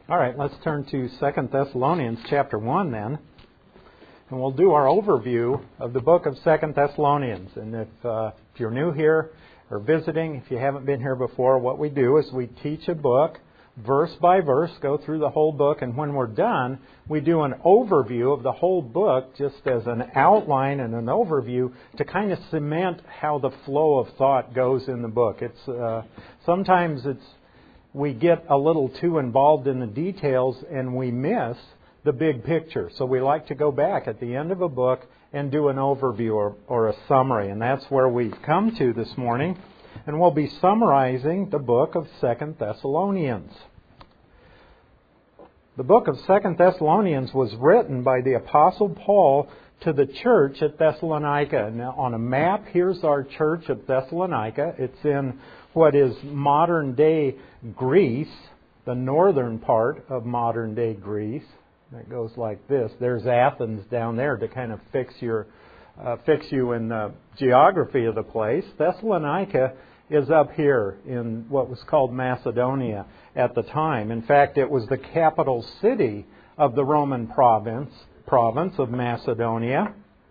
All right, let's turn to 2 Thessalonians chapter 1 then. And we'll do our overview of the book of 2 Thessalonians. And if you're new here or visiting, if you haven't been here before, what we do is we teach a book verse by verse, go through the whole book, and when we're done, we do an overview of the whole book just as an outline and an overview to kind of cement how the flow of thought goes in the book. Sometimes we get a little too involved in the details and we miss the big picture. So we like to go back at the end of a book and do an overview or a summary. And that's where we've come to this morning. And we'll be summarizing the book of 2 Thessalonians. The book of 2 Thessalonians was written by the Apostle Paul to the church at Thessalonica. Now, on a map, here's our church of Thessalonica. It's in what is modern-day Greece, the northern part of modern-day Greece. It goes like this. There's Athens down there to kind of fix you in the geography of the place. Thessalonica is up here in what was called Macedonia at the time. In fact, it was the capital city of the Roman province of Macedonia.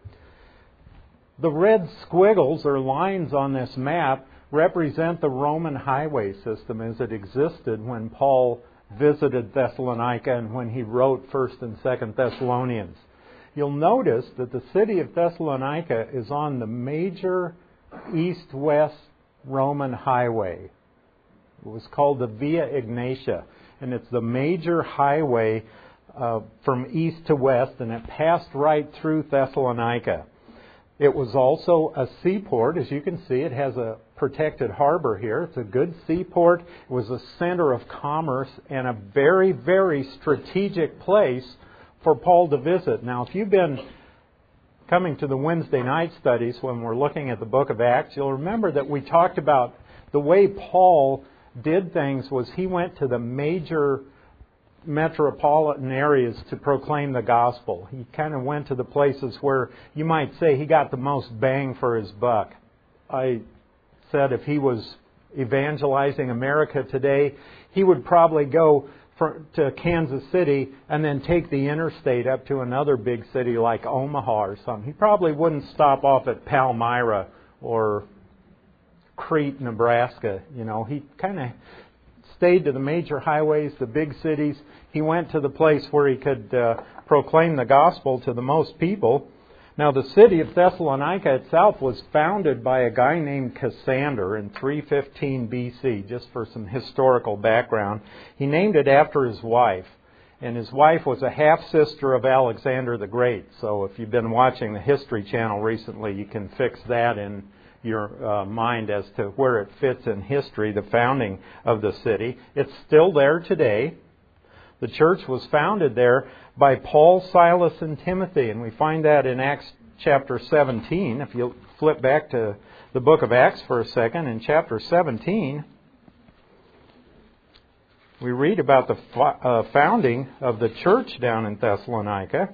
The red squiggles or lines on this map represent the Roman highway system as it existed when Paul visited Thessalonica and when he wrote 1st and 2nd Thessalonians. You'll notice that the city of Thessalonica is on the major east-west Roman highway. It was called the Via Egnatia, and it's the major highway from east to west, and it passed right through Thessalonica. It was also a seaport. As you can see, it has a protected harbor here. It's a good seaport. It was a center of commerce and a very, very strategic place for Paul to visit. Now, if you've been coming to the Wednesday night studies when we're looking at the book of Acts, you'll remember that we talked about the way Paul did things was he went to the major metropolitan areas to proclaim the gospel. He kind of went to the places where you might say he got the most bang for his buck. I said if he was evangelizing America today, he would probably go to Kansas City and then take the interstate up to another big city like Omaha or something. He probably wouldn't stop off at Palmyra or Crete, Nebraska. He kind of stayed to the major highways, the big cities. He went to the place where he could proclaim the gospel to the most people. Now, the city of Thessalonica itself was founded by a guy named Cassander in 315 BC, just for some historical background. He named it after his wife, and his wife was a half-sister of Alexander the Great. So if you've been watching the History Channel recently, you can fix that in your mind as to where it fits in history, the founding of the city. It's still there today. The church was founded there by Paul, Silas, and Timothy, and we find that in Acts chapter 17. If you flip back to the book of Acts for a second, in chapter 17, we read about the founding of the church down in Thessalonica.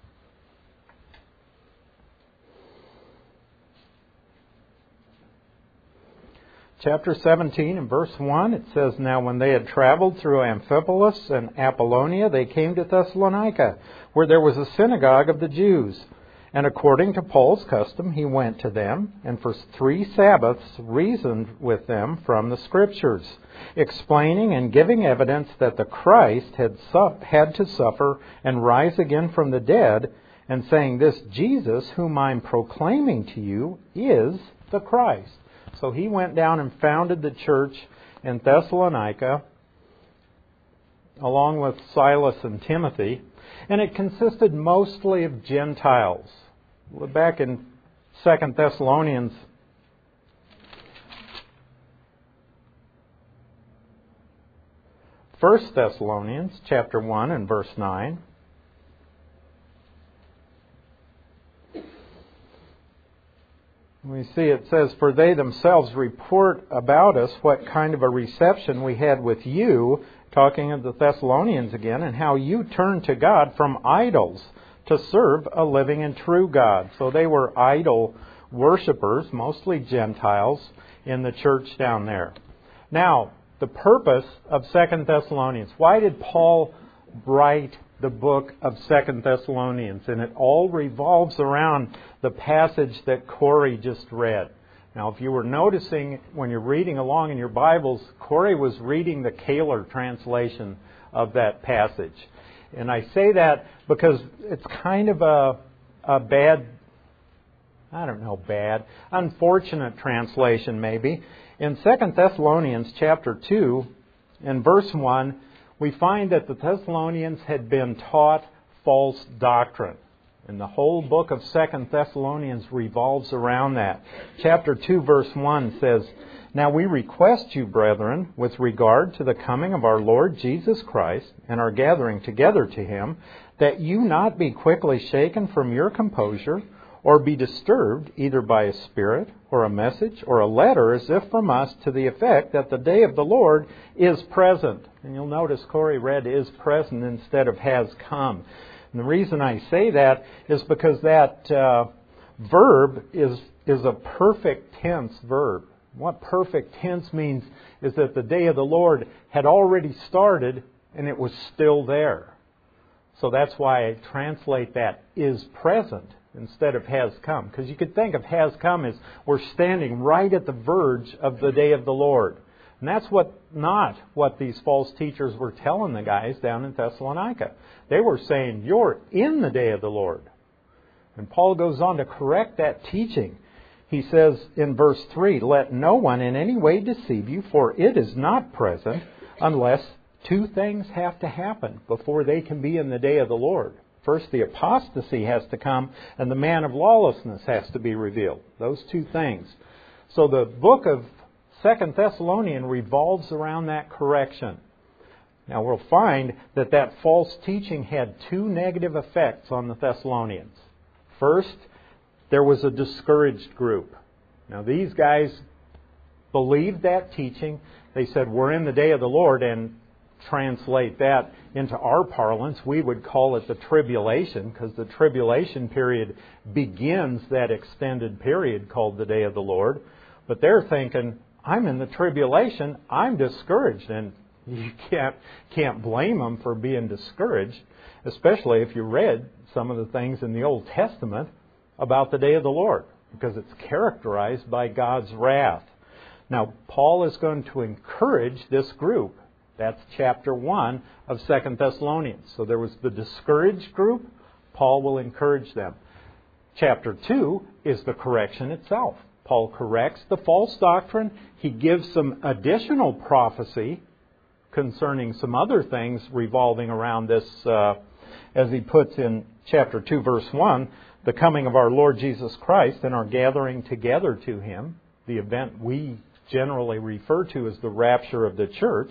Chapter 17 and verse 1, it says, "Now when they had traveled through Amphipolis and Apollonia, they came to Thessalonica, where there was a synagogue of the Jews. And according to Paul's custom, he went to them, and for 3 Sabbaths reasoned with them from the Scriptures, explaining and giving evidence that the Christ had to suffer and rise again from the dead, and saying, 'This Jesus, whom I'm proclaiming to you, is the Christ.'" So he went down and founded the church in Thessalonica along with Silas and Timothy. And it consisted mostly of Gentiles. We're back in 2 Thessalonians. 1 Thessalonians chapter 1 and verse 9. We see it says, "For they themselves report about us what kind of a reception we had with you," talking of the Thessalonians again, "and how you turned to God from idols to serve a living and true God." So they were idol worshippers, mostly Gentiles, in the church down there. Now, the the purpose of 2 Thessalonians. Why did Paul write the book of 2 Thessalonians? And it all revolves around the passage that Corey just read. Now, if you were noticing when you're reading along in your Bibles, Corey was reading the Kaler translation of that passage. And I say that because it's kind of a bad, unfortunate translation maybe. In 2 Thessalonians chapter 2 and verse 1, we find that the Thessalonians had been taught false doctrine. And the whole book of 2 Thessalonians revolves around that. Chapter 2 verse 1 says, "Now we request you, brethren, with regard to the coming of our Lord Jesus Christ and our gathering together to Him, that you not be quickly shaken from your composure, or be disturbed either by a spirit or a message or a letter as if from us, to the effect that the day of the Lord is present." And you'll notice Corey read "is present" instead of "has come." And the reason I say that is because that verb is a perfect tense verb. What perfect tense means is that the day of the Lord had already started and it was still there. So that's why I translate that "is present" instead of "has come." Because you could think of "has come" as we're standing right at the verge of the day of the Lord. And that's not what these false teachers were telling the guys down in Thessalonica. They were saying, you're in the day of the Lord. And Paul goes on to correct that teaching. He says in verse 3, "Let no one in any way deceive you, for it is not present unless two things have to happen before they can be in the day of the Lord. First, the apostasy has to come, and the man of lawlessness has to be revealed." Those two things. So the book of 2 Thessalonians revolves around that correction. Now we'll find that false teaching had two negative effects on the Thessalonians. First, there was a discouraged group. Now these guys believed that teaching. They said, we're in the day of the Lord, and translate that into our parlance, we would call it the tribulation, because the tribulation period begins that extended period called the day of the Lord. But they're thinking, I'm in the tribulation, I'm discouraged. And you can't blame them for being discouraged, especially if you read some of the things in the Old Testament about the day of the Lord, because it's characterized by God's wrath. Now, Paul is going to encourage this group. That's chapter 1 of 2 Thessalonians. So there was the discouraged group. Paul will encourage them. Chapter 2 is the correction itself. Paul corrects the false doctrine. He gives some additional prophecy concerning some other things revolving around this, as he puts in chapter 2, verse 1, the coming of our Lord Jesus Christ and our gathering together to Him, the event we generally refer to as the rapture of the church.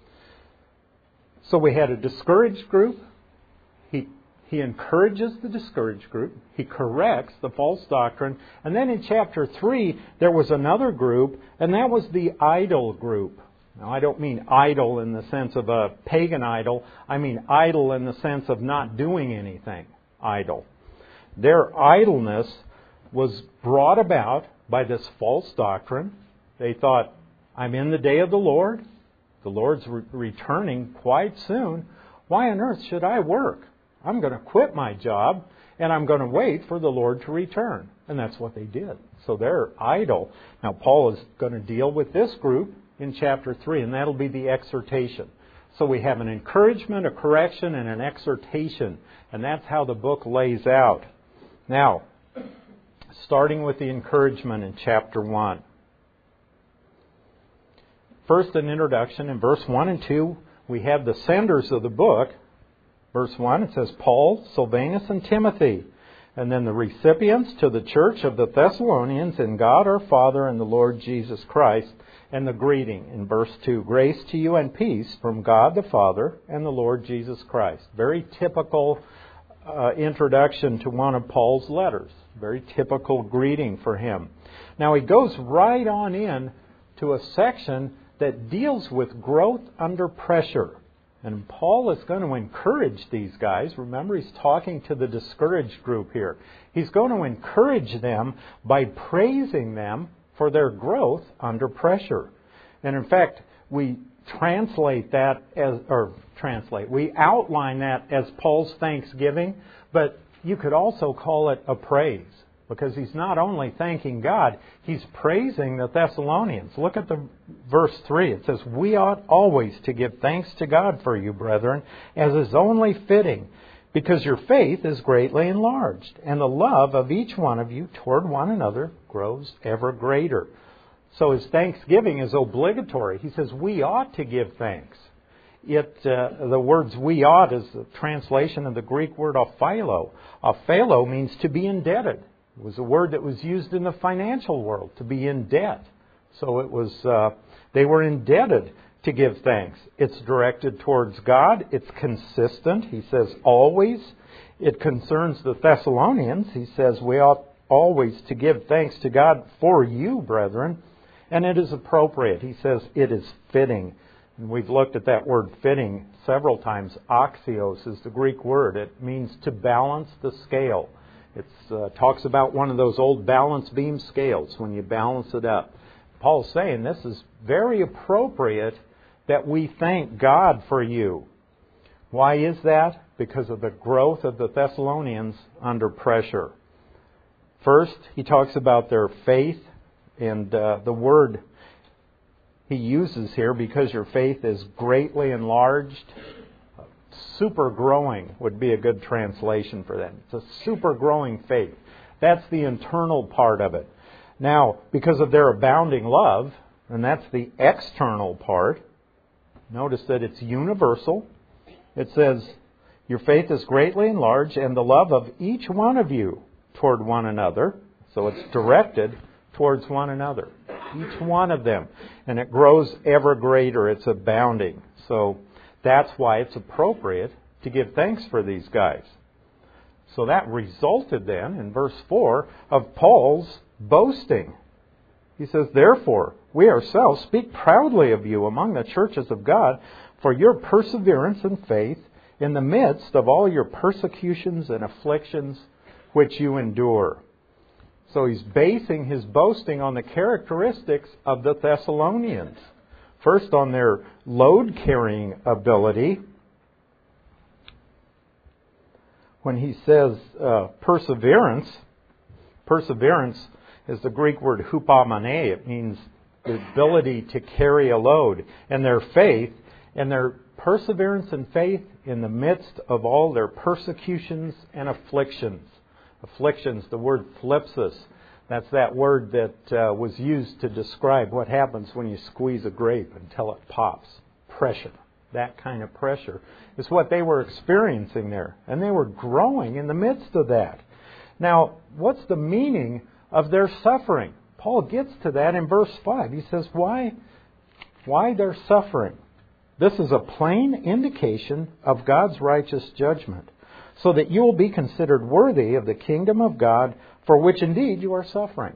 So we had a discouraged group. He encourages the discouraged group. He corrects the false doctrine. And then in chapter 3, there was another group, and that was the idol group. Now, I don't mean idol in the sense of a pagan idol. I mean idle in the sense of not doing anything. Idle. Their idleness was brought about by this false doctrine. They thought, I'm in the day of the Lord. The Lord's returning quite soon. Why on earth should I work? I'm going to quit my job, and I'm going to wait for the Lord to return. And that's what they did. So they're idle. Now, Paul is going to deal with this group in chapter 3, and that'll be the exhortation. So we have an encouragement, a correction, and an exhortation. And that's how the book lays out. Now, starting with the encouragement in chapter 1. First, an introduction. In verse 1 and 2, we have the senders of the book. Verse 1, it says, Paul, Silvanus, and Timothy. And then the recipients to the church of the Thessalonians in God our Father and the Lord Jesus Christ. And the greeting in verse 2, grace to you and peace from God the Father and the Lord Jesus Christ. Very typical introduction to one of Paul's letters. Very typical greeting for him. Now he goes right on in to a section that deals with growth under pressure. And Paul is going to encourage these guys. Remember, he's talking to the discouraged group here. He's going to encourage them by praising them for their growth under pressure. And in fact, we translate that we outline that as Paul's thanksgiving, but you could also call it a praise, because he's not only thanking God, he's praising the Thessalonians. Look at the verse 3. It says, "We ought always to give thanks to God for you, brethren, as is only fitting, because your faith is greatly enlarged, and the love of each one of you toward one another grows ever greater." So his thanksgiving is obligatory. He says we ought to give thanks. The words "we ought" is the translation of the Greek word "ophilo." Ophilo means to be indebted. It was a word that was used in the financial world, to be in debt. So it was they were indebted to give thanks. It's directed towards God. It's consistent. He says always. It concerns the Thessalonians. He says we ought always to give thanks to God for you, brethren. And it is appropriate. He says it is fitting. And we've looked at that word fitting several times. Axios is the Greek word. It means to balance the scale. It talks about one of those old balance beam scales when you balance it up. Paul's saying this is very appropriate that we thank God for you. Why is that? Because of the growth of the Thessalonians under pressure. First, he talks about their faith, and the word he uses here, because your faith is greatly enlarged. Super growing would be a good translation for that. It's a super growing faith. That's the internal part of it. Now, because of their abounding love, and that's the external part, notice that it's universal. It says, your faith is greatly enlarged, and the love of each one of you toward one another. So it's directed towards one another. Each one of them. And it grows ever greater. It's abounding. So that's why it's appropriate to give thanks for these guys. So that resulted then, in verse 4, of Paul's boasting. He says, "Therefore, we ourselves speak proudly of you among the churches of God for your perseverance and faith in the midst of all your persecutions and afflictions which you endure." So he's basing his boasting on the characteristics of the Thessalonians. First, on their load-carrying ability. When he says perseverance is the Greek word hupomone. It means the ability to carry a load. And their faith, and their perseverance and faith in the midst of all their persecutions and afflictions. Afflictions, the word thlipsis. That's that word that was used to describe what happens when you squeeze a grape until it pops. Pressure. That kind of pressure is what they were experiencing there. And they were growing in the midst of that. Now, what's the meaning of their suffering? Paul gets to that in verse 5. He says, why they're suffering? This is a plain indication of God's righteous judgment, so that you will be considered worthy of the kingdom of God, for which indeed you are suffering.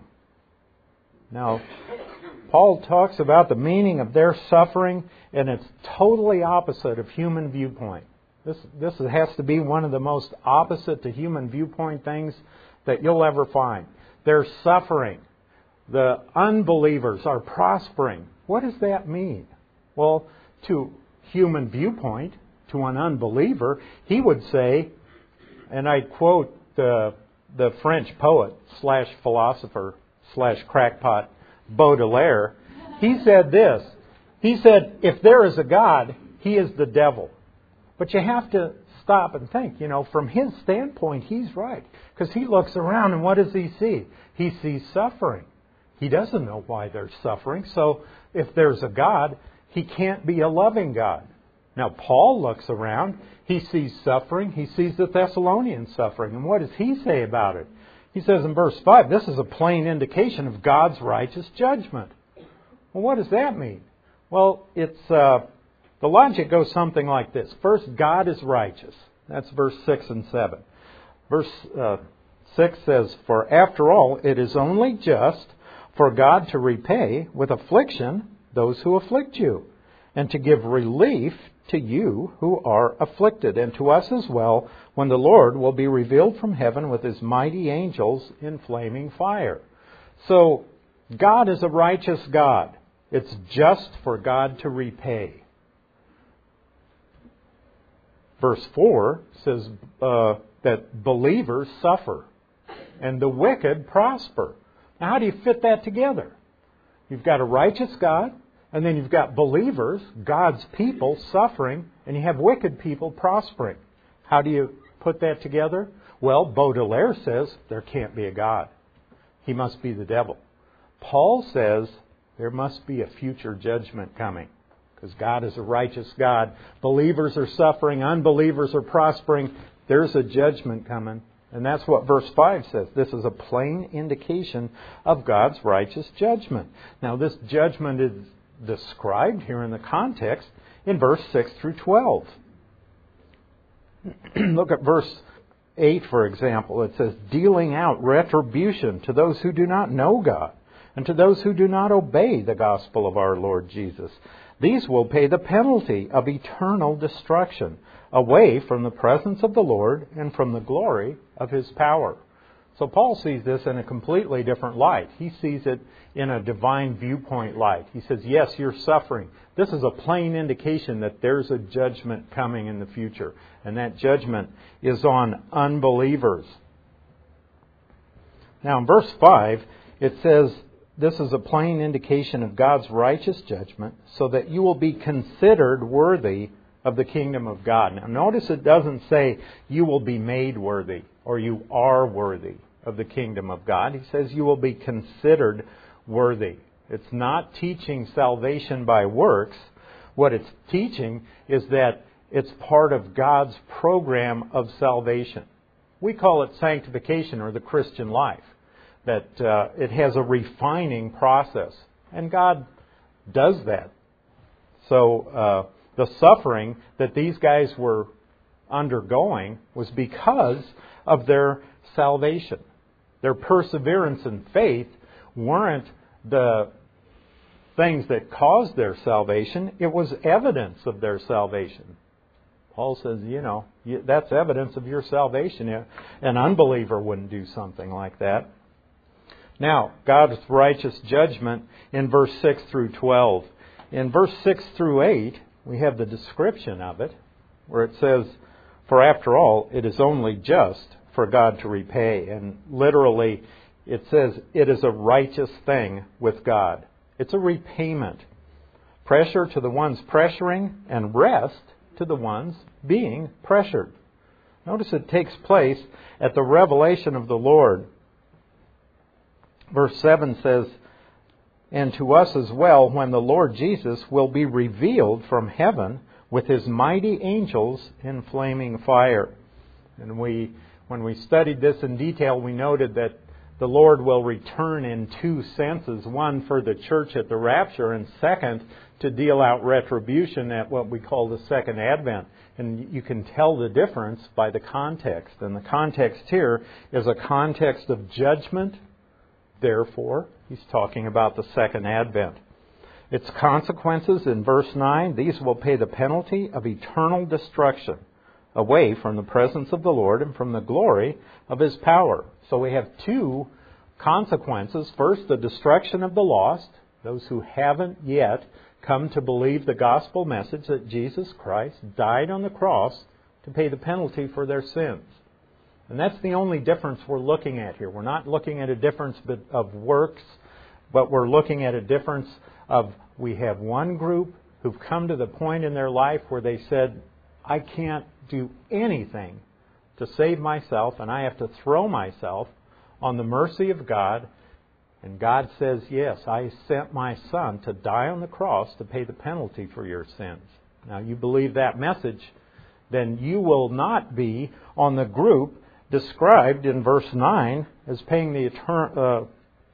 Now, Paul talks about the meaning of their suffering, and it's totally opposite of human viewpoint. This has to be one of the most opposite to human viewpoint things that you'll ever find. They're suffering. The unbelievers are prospering. What does that mean? Well, to human viewpoint, to an unbeliever, he would say, and I quote the French poet / philosopher / crackpot Baudelaire. He said this. He said, if there is a God, he is the devil. But you have to stop and think, from his standpoint, he's right. Because he looks around and what does he see? He sees suffering. He doesn't know why they're suffering. So if there's a God, he can't be a loving God. Now, Paul looks around. He sees suffering. He sees the Thessalonians suffering. And what does he say about it? He says in verse 5, this is a plain indication of God's righteous judgment. Well, what does that mean? Well, it's the logic goes something like this. First, God is righteous. That's verse 6 and 7. Verse 6 says, "For after all, it is only just for God to repay with affliction those who afflict you, and to give relief to you who are afflicted, and to us as well, when the Lord will be revealed from heaven with his mighty angels in flaming fire." So, God is a righteous God. It's just for God to repay. Verse 4 says that believers suffer and the wicked prosper. Now, how do you fit that together? You've got a righteous God, and then you've got believers, God's people, suffering, and you have wicked people prospering. How do you put that together? Well, Baudelaire says there can't be a God. He must be the devil. Paul says there must be a future judgment coming, because God is a righteous God. Believers are suffering, unbelievers are prospering. There's a judgment coming. And that's what verse 5 says. This is a plain indication of God's righteous judgment. Now, this judgment is described here in the context in verse 6 through 12. Look at verse 8, for example. It says, dealing out retribution to those who do not know God and to those who do not obey the gospel of our Lord Jesus. These will pay the penalty of eternal destruction, away from the presence of the Lord and from the glory of His power. So Paul sees this in a completely different light. He sees it in a divine viewpoint light. He says, yes, you're suffering. This is a plain indication that there's a judgment coming in the future. And that judgment is on unbelievers. Now in verse 5, it says, this is a plain indication of God's righteous judgment, so that you will be considered worthy of the kingdom of God. Now notice it doesn't say you will be made worthy or you are worthy of the kingdom of God. He says you will be considered worthy. It's not teaching salvation by works. What it's teaching is that it's part of God's program of salvation. We call it sanctification, or the Christian life. That it has a refining process. And God does that. So the suffering that these guys were undergoing was because of their salvation. Their perseverance and faith weren't the things that caused their salvation. It was evidence of their salvation. Paul says, that's evidence of your salvation. An unbeliever wouldn't do something like that. Now, God's righteous judgment in verse 6 through 12. In verse 6 through 8, we have the description of it, where it says, for after all, it is only just for God to repay. And literally, it says, it is a righteous thing with God. It's a repayment. Pressure to the ones pressuring, and rest to the ones being pressured. Notice it takes place at the revelation of the Lord. Verse 7 says, and to us as well, when the Lord Jesus will be revealed from heaven with His mighty angels in flaming fire. And when we studied this in detail, we noted that the Lord will return in two senses. One for the church at the rapture, and second, to deal out retribution at what we call the second advent. And you can tell the difference by the context. And the context here is a context of judgment. Therefore, he's talking about the second advent. Its consequences in verse 9, these will pay the penalty of eternal destruction, away from the presence of the Lord and from the glory of His power. So we have two consequences. First, the destruction of the lost, those who haven't yet come to believe the gospel message that Jesus Christ died on the cross to pay the penalty for their sins. And that's the only difference we're looking at here. We're not looking at a difference of works, but we're looking at a difference of, we have one group who've come to the point in their life where they said, I can't do anything to save myself, and I have to throw myself on the mercy of God. And God says, yes, I sent my Son to die on the cross to pay the penalty for your sins. Now, you believe that message, then you will not be on the group described in verse 9 as paying the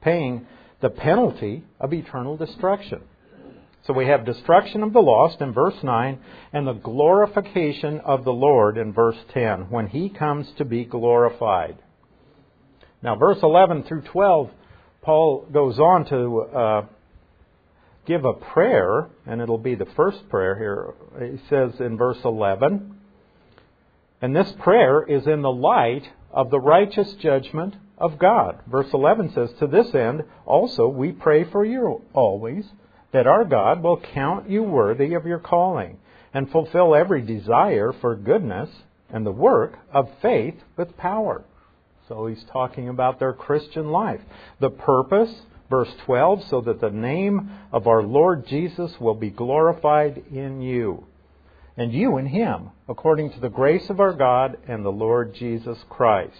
penalty of eternal destruction. So we have destruction of the lost in verse 9 and the glorification of the Lord in verse 10, when He comes to be glorified. Now, verse 11 through 12, Paul goes on to give a prayer, and it'll be the first prayer here. He says in verse 11, and this prayer is in the light of the righteous judgment of God. Verse 11 says, to this end also we pray for you always, that our God will count you worthy of your calling, and fulfill every desire for goodness and the work of faith with power. So he's talking about their Christian life. The purpose, verse 12, so that the name of our Lord Jesus will be glorified in you, and you in Him, according to the grace of our God and the Lord Jesus Christ.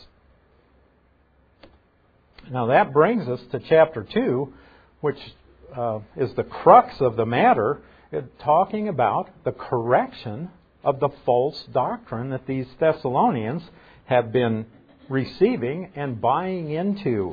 Now that brings us to chapter 2, which is the crux of the matter, talking about the correction of the false doctrine that these Thessalonians have been receiving and buying into.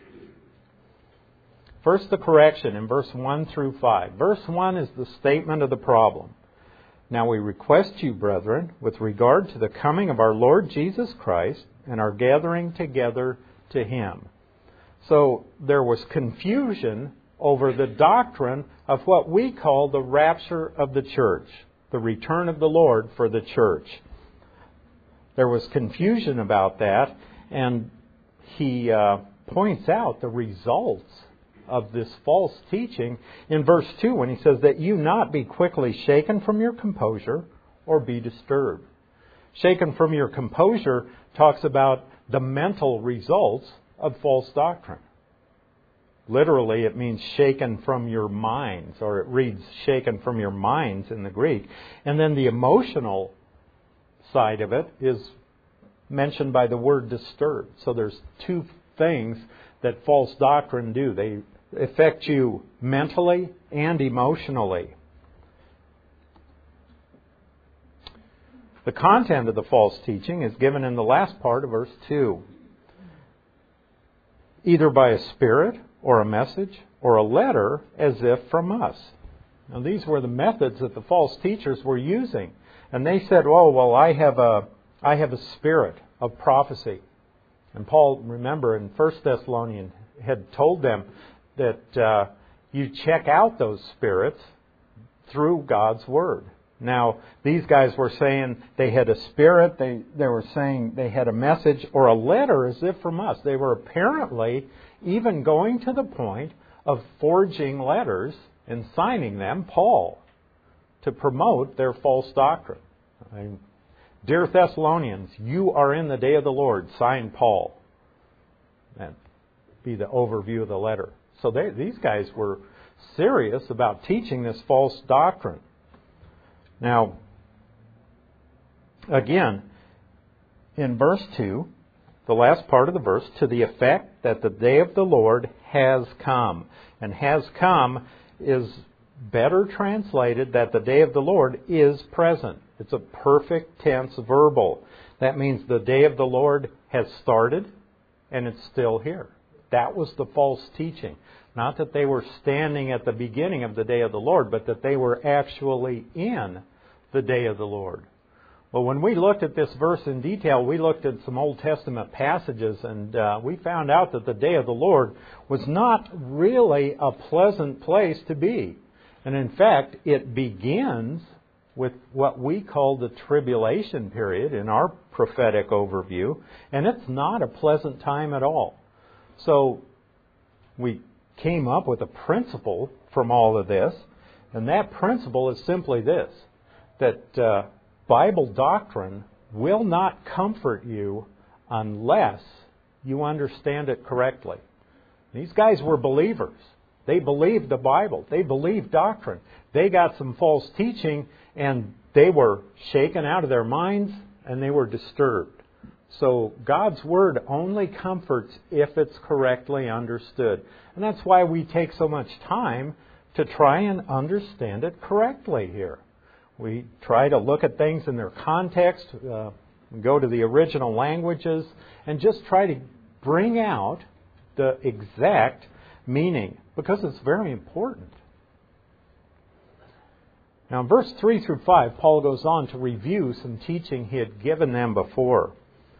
First, the correction in verse 1 through 5. Verse 1 is the statement of the problem. Now we request you, brethren, with regard to the coming of our Lord Jesus Christ and our gathering together to Him. So there was confusion over the doctrine of what we call the rapture of the church, the return of the Lord for the church. There was confusion about that, and he points out the results of this false teaching in verse 2 when he says that you not be quickly shaken from your composure or be disturbed. Shaken from your composure talks about the mental results of false doctrine. Literally, it means shaken from your minds, or it reads shaken from your minds in the Greek. And then the emotional side of it is mentioned by the word disturbed. So there's two things that false doctrine do. They affect you mentally and emotionally. The content of the false teaching is given in the last part of verse 2. Either by a spirit or a message or a letter as if from us. Now these were the methods that the false teachers were using. And they said, oh, well, I have a spirit of prophecy. And Paul, remember, in 1 Thessalonians had told them that you check out those spirits through God's Word. Now, these guys were saying they had a spirit, they were saying they had a message or a letter as if from us. They were apparently even going to the point of forging letters and signing them, Paul, to promote their false doctrine. Dear Thessalonians, you are in the day of the Lord, signed Paul. That'd be the overview of the letter. So these guys were serious about teaching this false doctrine. Now, again, in verse 2, the last part of the verse, to the effect that the day of the Lord has come. And has come is better translated that the day of the Lord is present. It's a perfect tense verbal. That means the day of the Lord has started and it's still here. That was the false teaching. Not that they were standing at the beginning of the day of the Lord, but that they were actually in the day of the Lord. Well, when we looked at this verse in detail, we looked at some Old Testament passages, and we found out that the day of the Lord was not really a pleasant place to be. And in fact, it begins with what we call the tribulation period in our prophetic overview, and it's not a pleasant time at all. So we came up with a principle from all of this, and that principle is simply this, that Bible doctrine will not comfort you unless you understand it correctly. These guys were believers. They believed the Bible. They believed doctrine. They got some false teaching, and they were shaken out of their minds, and they were disturbed. So God's Word only comforts if it's correctly understood. And that's why we take so much time to try and understand it correctly here. We try to look at things in their context, go to the original languages, and just try to bring out the exact meaning, because it's very important. Now, in verse 3 through 5, Paul goes on to review some teaching he had given them before.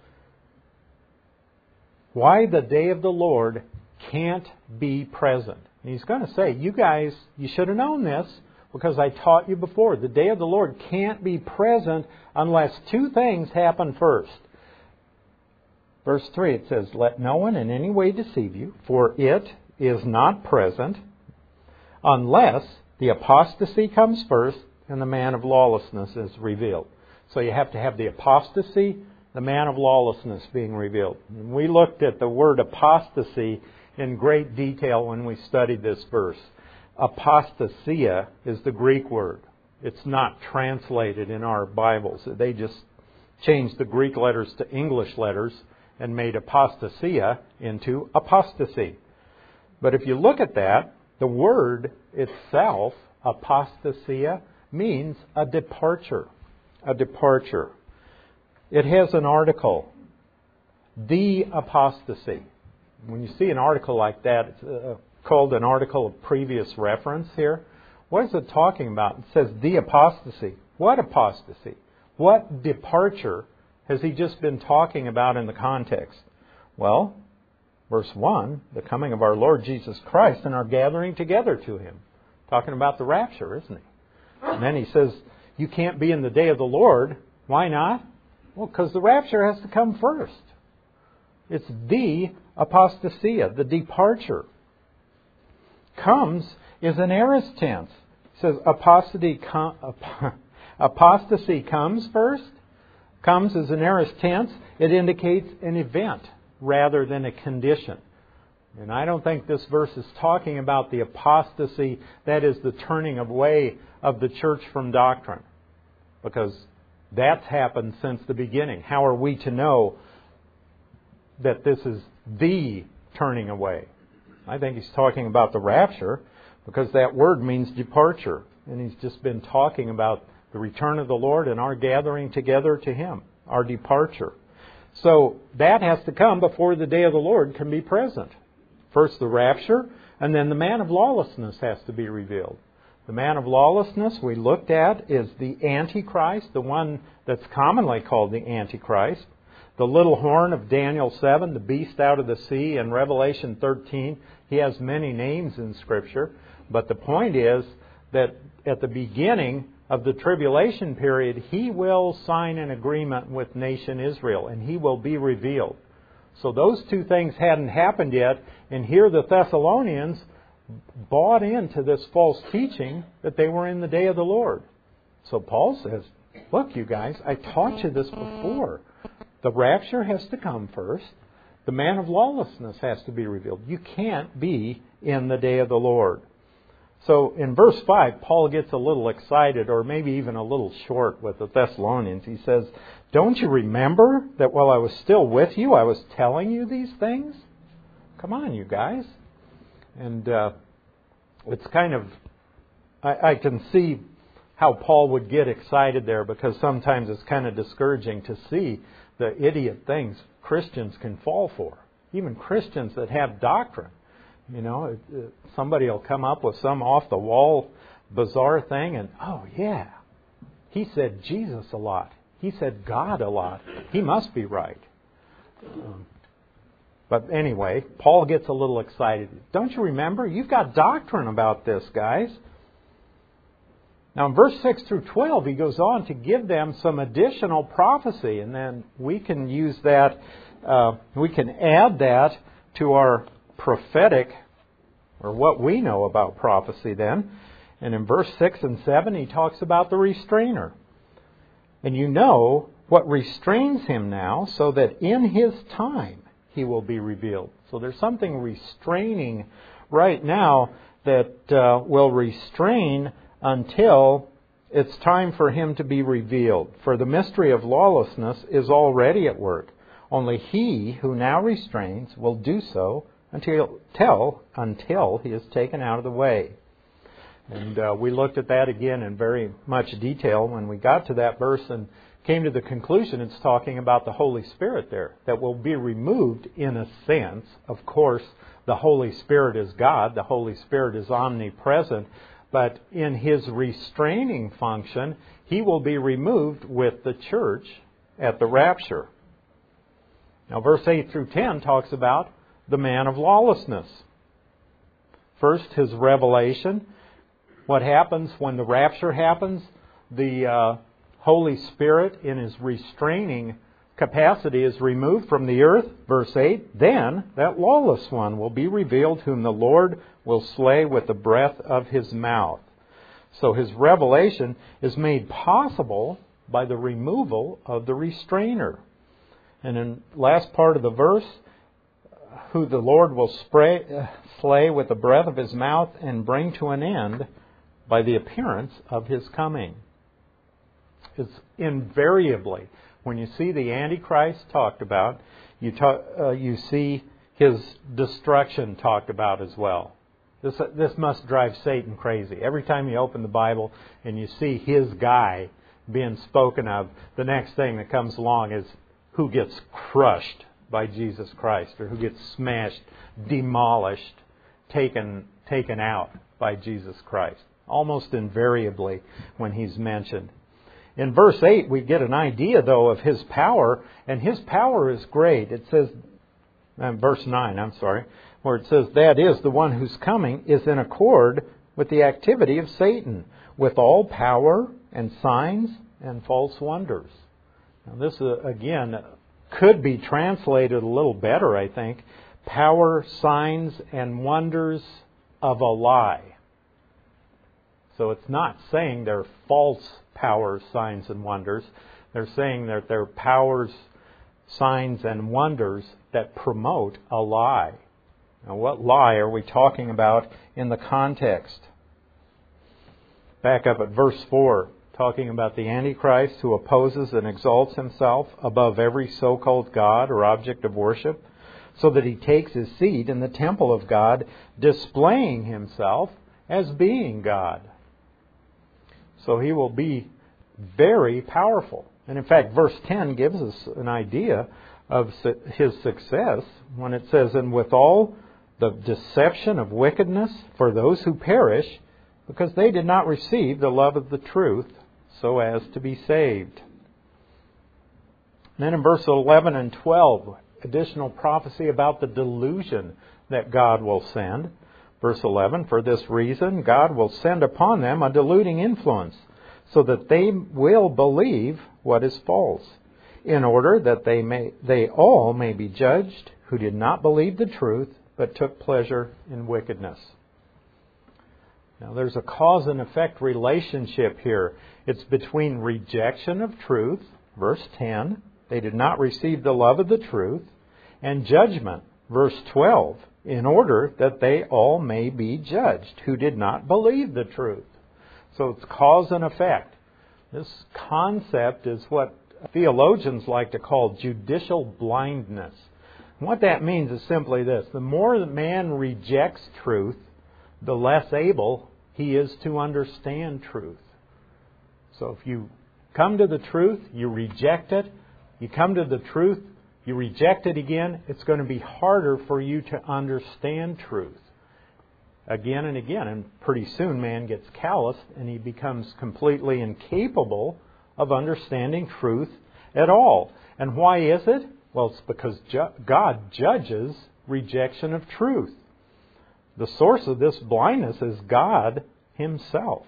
Why the day of the Lord can't be present. And he's going to say, you guys, you should have known this, because I taught you before. The day of the Lord can't be present unless two things happen first. Verse 3, it says, let no one in any way deceive you, for it is not present unless the apostasy comes first and the man of lawlessness is revealed. So you have to have the apostasy, the man of lawlessness being revealed. And we looked at the word apostasy in great detail when we studied this verse. Apostasia is the Greek word. It's not translated in our Bibles. They just changed the Greek letters to English letters and made apostasia into apostasy. But if you look at that, the word itself, apostasia, means a departure. A departure. It has an article, the apostasy. When you see an article like that, it's called an article of previous reference here. What is it talking about? It says the apostasy. What apostasy? What departure has he just been talking about in the context? Well, verse 1, the coming of our Lord Jesus Christ and our gathering together to Him. Talking about the rapture, isn't he? And then he says, you can't be in the day of the Lord. Why not? Well, because the rapture has to come first. It's the apostasia, the departure. Comes is an aorist tense. It says apostasy comes first. Comes is an aorist tense. It indicates an event rather than a condition. And I don't think this verse is talking about the apostasy, that is the turning away of the church from doctrine. Because that's happened since the beginning. How are we to know that this is the turning away? I think he's talking about the rapture because that word means departure. And he's just been talking about the return of the Lord and our gathering together to Him, our departure. So that has to come before the day of the Lord can be present. First the rapture, and then the man of lawlessness has to be revealed. The man of lawlessness we looked at is the Antichrist, the one that's commonly called the Antichrist. The little horn of Daniel 7, the beast out of the sea, in Revelation 13. He has many names in Scripture. But the point is that at the beginning of the tribulation period, he will sign an agreement with nation Israel, and he will be revealed. So those two things hadn't happened yet, and here the Thessalonians bought into this false teaching that they were in the day of the Lord. So Paul says, look, you guys, I taught you this before. The rapture has to come first. The man of lawlessness has to be revealed. You can't be in the day of the Lord. So in verse 5, Paul gets a little excited, or maybe even a little short with the Thessalonians. He says, don't you remember that while I was still with you, I was telling you these things? Come on, you guys. And it's kind of, I can see how Paul would get excited there, because sometimes it's kind of discouraging to see the idiot things Christians can fall for. Even Christians that have doctrine. You know, somebody will come up with some off-the-wall, bizarre thing, and, oh, yeah, he said Jesus a lot. He said God a lot. He must be right. But anyway, Paul gets a little excited. Don't you remember? You've got doctrine about this, guys. Now, in verse 6 through 12, he goes on to give them some additional prophecy, and then we can use that, we can add that to our prophetic, or what we know about prophecy then. And in verse 6 and 7, he talks about the restrainer. And you know what restrains him now, so that in his time he will be revealed. So there's something restraining right now that will restrain until it's time for him to be revealed. For the mystery of lawlessness is already at work. Only he who now restrains will do so until he is taken out of the way. And we looked at that again in very much detail when we got to that verse and came to the conclusion it's talking about the Holy Spirit there, that will be removed in a sense. Of course, the Holy Spirit is God. The Holy Spirit is omnipresent. But in His restraining function, He will be removed with the church at the rapture. Now, verse 8 through 10 talks about the man of lawlessness. First, his revelation. What happens when the rapture happens? The Holy Spirit in His restraining capacity is removed from the earth. Verse 8, then that lawless one will be revealed, whom the Lord will slay with the breath of His mouth. So his revelation is made possible by the removal of the restrainer. And in the last part of the verse, who the Lord will slay with the breath of his mouth and bring to an end by the appearance of his coming. It's invariably, when you see the Antichrist talked about, you see his destruction talked about as well. This must drive Satan crazy. Every time you open the Bible and you see his guy being spoken of, the next thing that comes along is who gets crushed by Jesus Christ, or who gets smashed, demolished, taken out by Jesus Christ. Almost invariably when he's mentioned. In verse 8, we get an idea, though, of his power, and his power is great. It says, verse 9, where it says, that is, the one who's coming is in accord with the activity of Satan, with all power and signs and false wonders. Now, this, again, could be translated a little better, I think. Power, signs, and wonders of a lie. So it's not saying they're false powers, signs, and wonders. They're saying that they're powers, signs, and wonders that promote a lie. Now, what lie are we talking about in the context? Back up at verse 4, talking about the Antichrist who opposes and exalts himself above every so-called God or object of worship, so that he takes his seat in the temple of God, displaying himself as being God. So he will be very powerful. And in fact, verse 10 gives us an idea of his success when it says, and with all the deception of wickedness for those who perish, because they did not receive the love of the truth so as to be saved. And then in verse 11 and 12, additional prophecy about the delusion that God will send. Verse 11, for this reason God will send upon them a deluding influence, so that they will believe what is false, in order that they all may be judged who did not believe the truth, but took pleasure in wickedness. Now there's a cause and effect relationship here. It's between rejection of truth, verse 10, they did not receive the love of the truth, and judgment, verse 12, in order that they all may be judged who did not believe the truth. So it's cause and effect. This concept is what theologians like to call judicial blindness. And what that means is simply this. The more that man rejects truth, the less able he is to understand truth. So if you come to the truth, you reject it. You come to the truth, you reject it again, it's going to be harder for you to understand truth. Again and again. And pretty soon man gets calloused and he becomes completely incapable of understanding truth at all. And why is it? Well, it's because God judges rejection of truth. The source of this blindness is God Himself.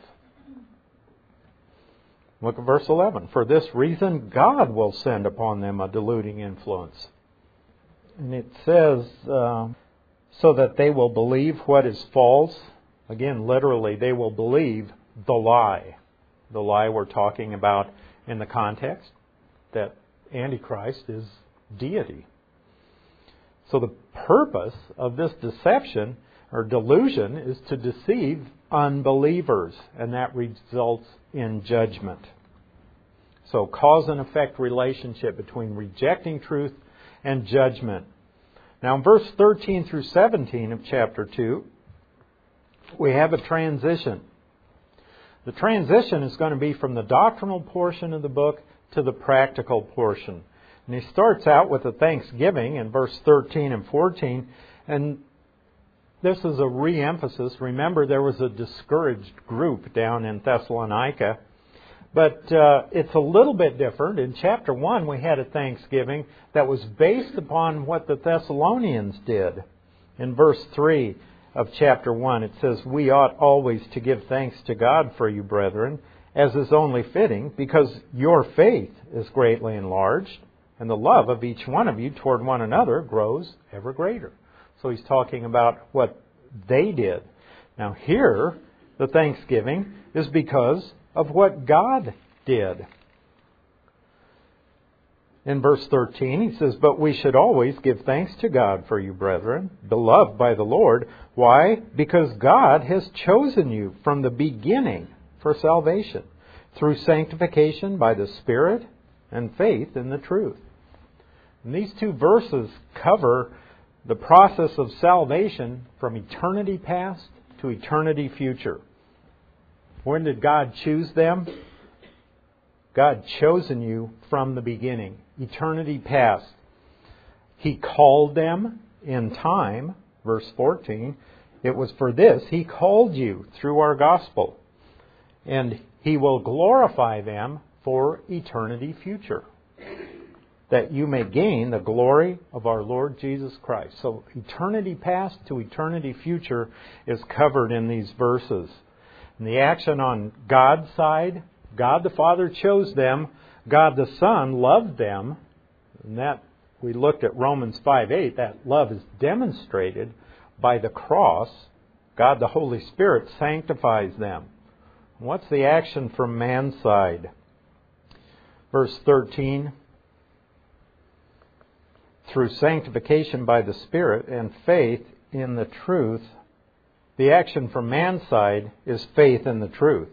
Look at verse 11. For this reason God will send upon them a deluding influence. And it says, so that they will believe what is false. Again, literally, they will believe the lie. The lie we're talking about in the context, that Antichrist is deity. So the purpose of this deception or delusion is to deceive unbelievers, and that results in judgment. So cause and effect relationship between rejecting truth and judgment. Now in verse 13 through 17 of chapter 2, we have a transition. The transition is going to be from the doctrinal portion of the book to the practical portion. And he starts out with a thanksgiving in verse 13 and 14, and this is a re-emphasis. Remember, there was a discouraged group down in Thessalonica. But it's a little bit different. In chapter 1, we had a thanksgiving that was based upon what the Thessalonians did. In verse 3 of chapter 1, it says, we ought always to give thanks to God for you, brethren, as is only fitting, because your faith is greatly enlarged, and the love of each one of you toward one another grows ever greater. So he's talking about what they did. Now here, the thanksgiving is because of what God did. In verse 13, he says, "But we should always give thanks to God for you, brethren, beloved by the Lord." Why? Because God has chosen you from the beginning for salvation, through sanctification by the Spirit and faith in the truth. And these two verses cover the process of salvation from eternity past to eternity future. When did God choose them? God chosen you from the beginning, eternity past. He called them in time, verse 14. It was for this He called you through our gospel. And He will glorify them for eternity future, that you may gain the glory of our Lord Jesus Christ. So eternity past to eternity future is covered in these verses. And the action on God's side, God the Father chose them. God the Son loved them. And that, we looked at Romans 5:8, that love is demonstrated by the cross. God the Holy Spirit sanctifies them. What's the action from man's side? Verse 13, "Through sanctification by the Spirit and faith in the truth." The action from man's side is faith in the truth.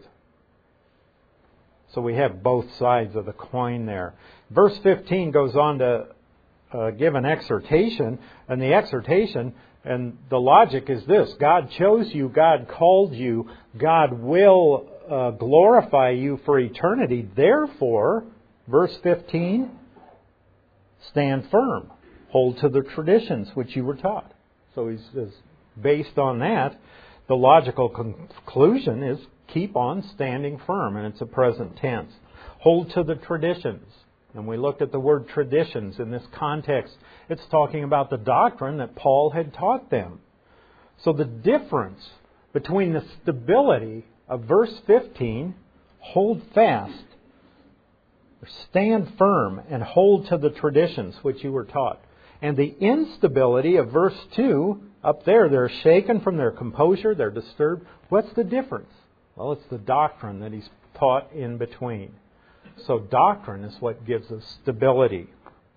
So we have both sides of the coin there. Verse 15 goes on to give an exhortation. And the exhortation and the logic is this: God chose you, God called you, God will glorify you for eternity. Therefore, verse 15, stand firm. Hold to the traditions which you were taught. So he says, based on that, the logical conclusion is keep on standing firm, and it's a present tense. Hold to the traditions. And we looked at the word traditions in this context. It's talking about the doctrine that Paul had taught them. So the difference between the stability of verse 15, hold fast, or stand firm and hold to the traditions which you were taught, and the instability of verse 2, up there, they're shaken from their composure, they're disturbed. What's the difference? Well, it's the doctrine that he's taught in between. So doctrine is what gives us stability.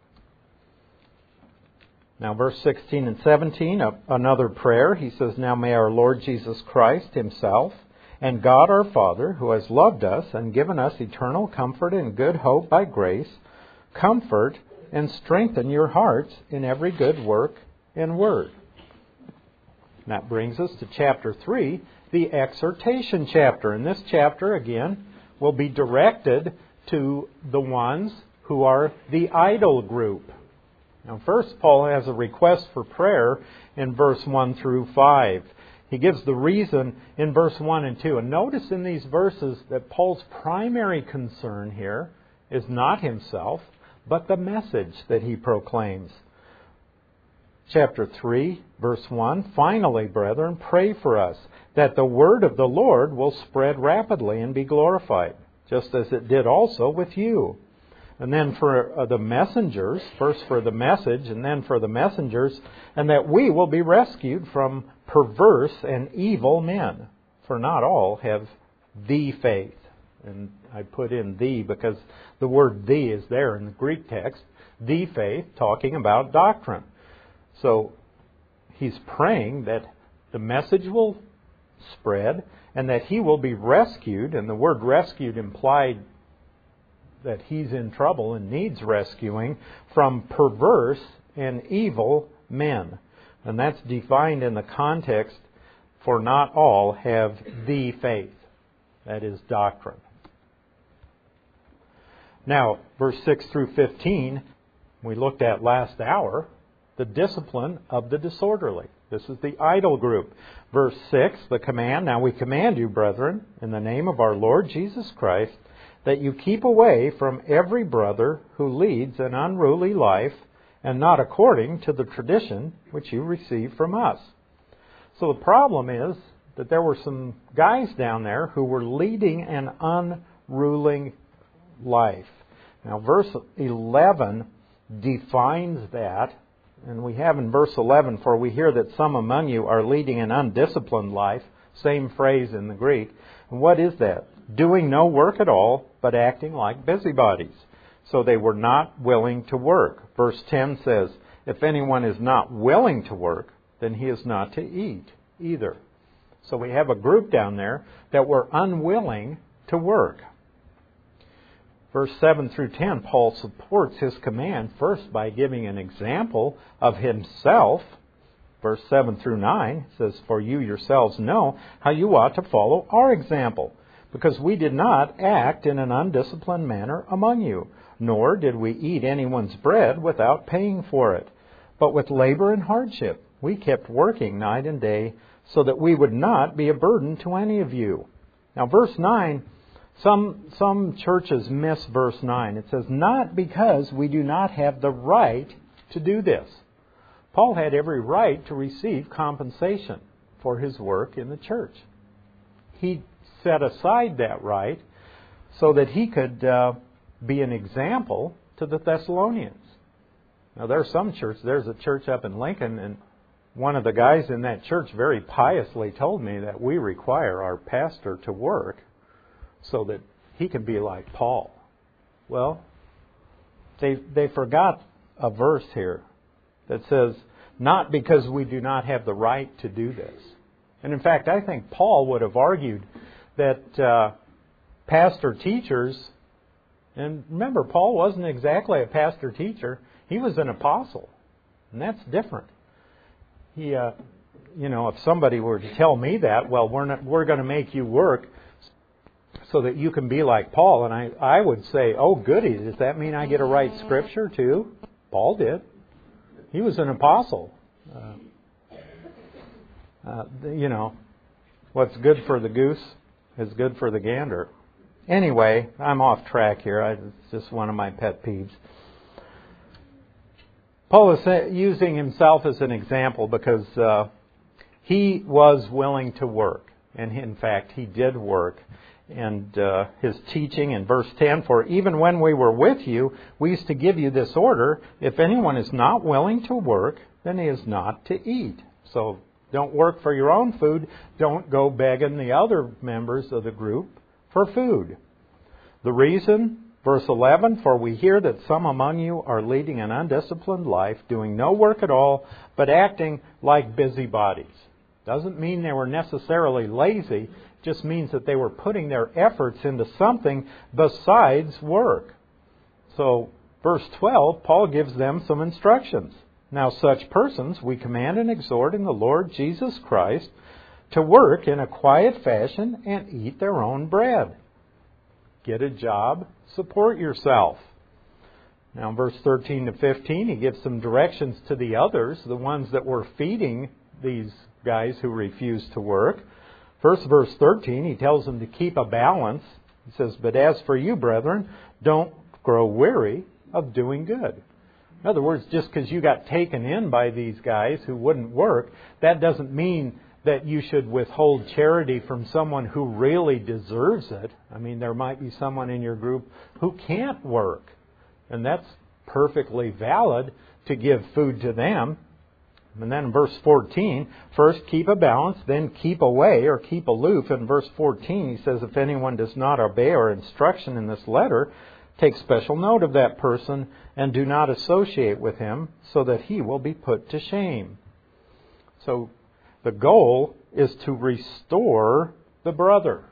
Now, verse 16 and 17, another prayer. He says, "Now may our Lord Jesus Christ Himself and God our Father, who has loved us and given us eternal comfort and good hope by grace, comfort and strengthen your hearts in every good work and word." And that brings us to chapter 3, the exhortation chapter. And this chapter, again, will be directed to the ones who are the idle group. Now, first, Paul has a request for prayer in verse 1 through 5. He gives the reason in verse 1 and 2. And notice in these verses that Paul's primary concern here is not himself, but the message that he proclaims. Chapter 3, verse 1, "Finally, brethren, pray for us, that the word of the Lord will spread rapidly and be glorified, just as it did also with you." And then for the messengers, first for the message and then for the messengers, "and that we will be rescued from perverse and evil men. For not all have the faith." And I put in "the" because the word "the" is there in the Greek text. The faith, talking about doctrine. So he's praying that the message will spread and that he will be rescued. And the word rescued implied that he's in trouble and needs rescuing from perverse and evil men. And that's defined in the context, "for not all have the faith." That is doctrine. Now, verse 6 through 15, we looked at last hour, the discipline of the disorderly. This is the idle group. Verse 6, the command, "Now we command you, brethren, in the name of our Lord Jesus Christ, that you keep away from every brother who leads an unruly life, and not according to the tradition which you received from us." So the problem is that there were some guys down there who were leading an unruly life. Now, verse 11 defines that, and we have in verse 11, "For we hear that some among you are leading an undisciplined life, Same phrase in the Greek. And what is that? Doing no work at all, but acting like busybodies. So they were not willing to work. Verse 10 says, if anyone is not willing to work, then he is not to eat either. So we have a group down there that were unwilling to work. Verse 7 through 10, Paul supports his command first by giving an example of himself. Verse 7 through 9 says, for you yourselves know how you ought to follow our example, because we did not act in an undisciplined manner among you, nor did we eat anyone's bread without paying for it. But with labor and hardship, we kept working night and day, so that we would not be a burden to any of you. Now, verse 9, some churches miss verse 9. It says, not because we do not have the right to do this. Paul had every right to receive compensation for his work in the church. He set aside that right so that he could be an example to the Thessalonians. Now, there's a church up in Lincoln, and one of the guys in that church very piously told me that we require our pastor to work so that he can be like Paul. Well, they forgot a verse here that says, not because we do not have the right to do this. And in fact, I think Paul would have argued that pastor-teachers, and remember, Paul wasn't exactly a pastor-teacher. He was an apostle, and that's different. If somebody were to tell me that, well, we're going to make you work so that you can be like Paul, and I would say, oh, goody, does that mean I get to write Scripture too? Paul did. He was an apostle. What's good for the goose is good for the gander. Anyway, I'm off track here. It's just one of my pet peeves. Paul is using himself as an example because he was willing to work. And in fact, he did work. And his teaching in verse 10, for even when we were with you, we used to give you this order, if anyone is not willing to work, then he is not to eat. So don't work for your own food. Don't go begging the other members of the group for food. The reason, verse 11, for we hear that some among you are leading an undisciplined life, doing no work at all, but acting like busybodies. Doesn't mean they were necessarily lazy. It just means that they were putting their efforts into something besides work. So, verse 12, Paul gives them some instructions. Now, such persons we command and exhort in the Lord Jesus Christ to work in a quiet fashion and eat their own bread. Get a job, support yourself. Now, in verse 13 to 15, he gives some directions to the others, the ones that were feeding these guys who refused to work. First, verse 13, he tells them to keep a balance. He says, but as for you, brethren, don't grow weary of doing good. In other words, just because you got taken in by these guys who wouldn't work, that doesn't mean that you should withhold charity from someone who really deserves it. I mean, there might be someone in your group who can't work, and that's perfectly valid to give food to them. And then in verse 14, first keep a balance, then keep away or keep aloof. In verse 14, he says, if anyone does not obey our instruction in this letter, take special note of that person and do not associate with him, so that he will be put to shame. So the goal is to restore the brother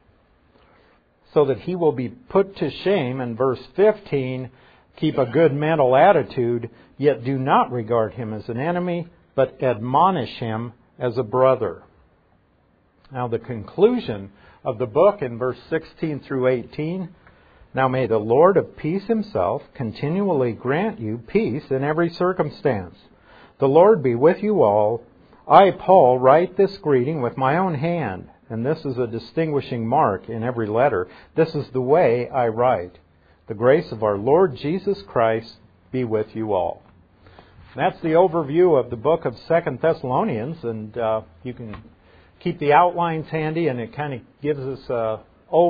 so that he will be put to shame. In verse 15, keep a good mental attitude, yet do not regard him as an enemy, but admonish him as a brother. Now, the conclusion of the book in verse 16 through 18, now may the Lord of peace himself continually grant you peace in every circumstance. The Lord be with you all. I, Paul, write this greeting with my own hand, and this is a distinguishing mark in every letter. This is the way I write. The grace of our Lord Jesus Christ be with you all. That's the overview of the book of 2 Thessalonians, and you can keep the outlines handy, and it kind of gives us an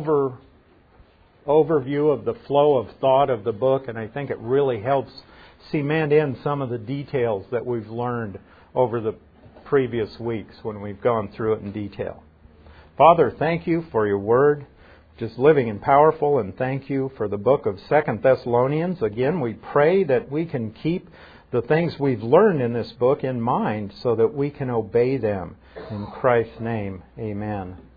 overview of the flow of thought of the book, and I think it really helps cement in some of the details that we've learned over the previous weeks when we've gone through it in detail. Father, thank you for your word, just living and powerful, and thank you for the book of 2 Thessalonians. Again, we pray that we can keep the things we've learned in this book in mind so that we can obey them. In Christ's name, amen.